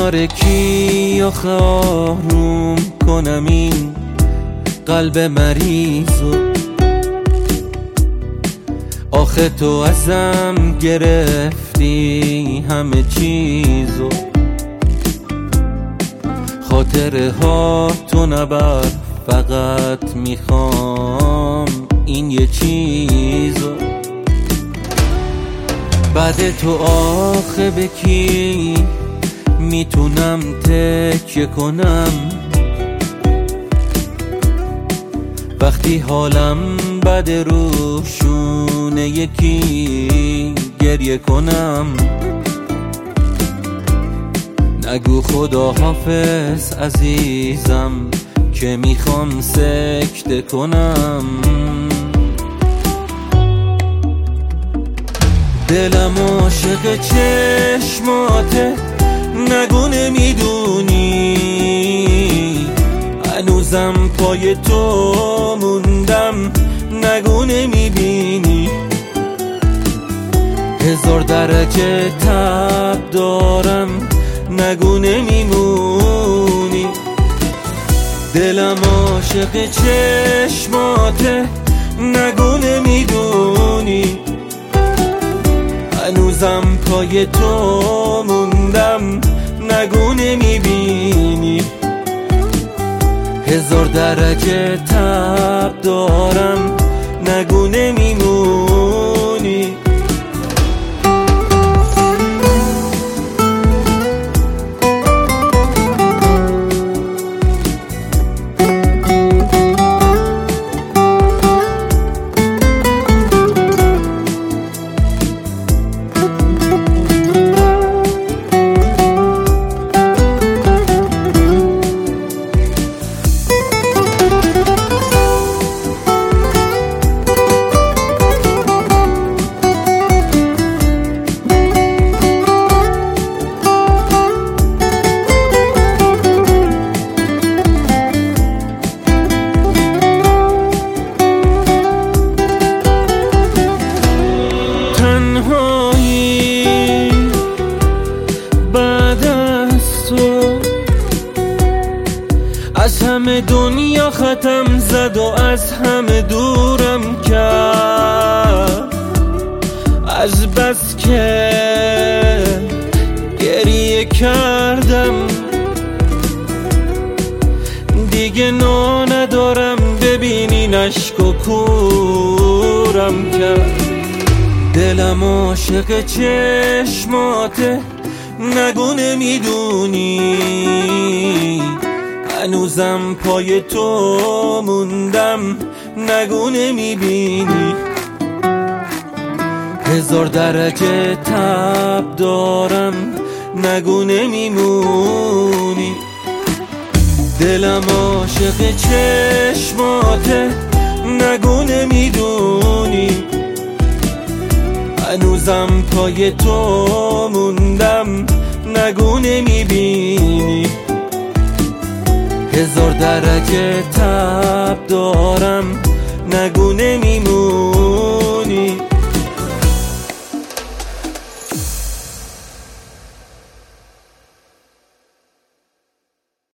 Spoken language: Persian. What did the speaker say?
تاریکی آخه آروم کنم این قلب مریضو؟ آخه تو ازم گرفتی همه چیزو، خاطره ها تو نبر، فقط میخوام این یه چیزو. بعد تو آخه به کی میتونم تکیه کنم وقتی حالم بد روشونه یکی گریه کنم؟ نگو خدا حافظ عزیزم که میخوام سکته کنم. دلم عاشق چشماته، نگو نمیدونی هنوزم پای تو موندم، نگو نمیبینی 1000 درجه تب دارم، نگو نمیمونی. دلم عاشق چشماته، نگو نمیدونی هنوزم پای تو موندم، نگو نمیبینی 1000 درجه تب دارم، نگو نمیمونی. از همه دنیا ختم زد و از همه دورم کرد، از بس که گریه کردم دیگه ندارم، ببینین اشک و کورم کرد. دلم عاشق چشماته، نگو نمیدونی هنوزم پای تو موندم، نگو نمیبینی 1000 درجه تب دارم، نگو نمیمونی. دلم عاشق چشماته، نگو نمیدونی هنوزم پای تو موندم، نگو نمیبینی 1000 درجه تب دارم، نگو نمیمونی.